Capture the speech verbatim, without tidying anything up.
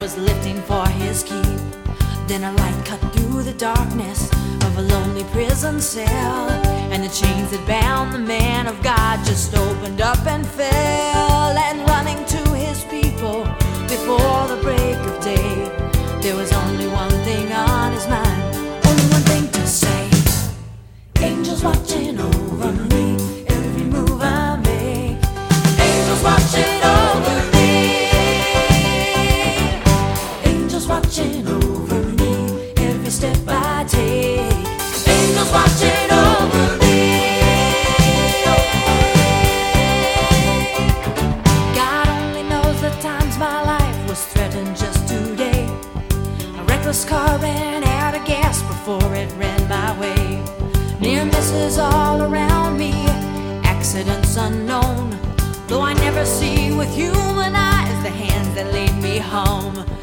Was lifting for his keep. Then a light cut through the darkness of a lonely prison cell, and the chains that bound the man of God just opened up and fell. And running to his people before the break of day, there was only one thing on his mind, only one thing to say: angels watching over me, every move I make. Angels watching over me, watching over me, every step I take. Angels watching over me. God only knows the times my life was threatened just today. A reckless car ran out of gas before it ran my way. Near misses all around me, accidents unknown, though I never see with human eyes the hands that lead me home.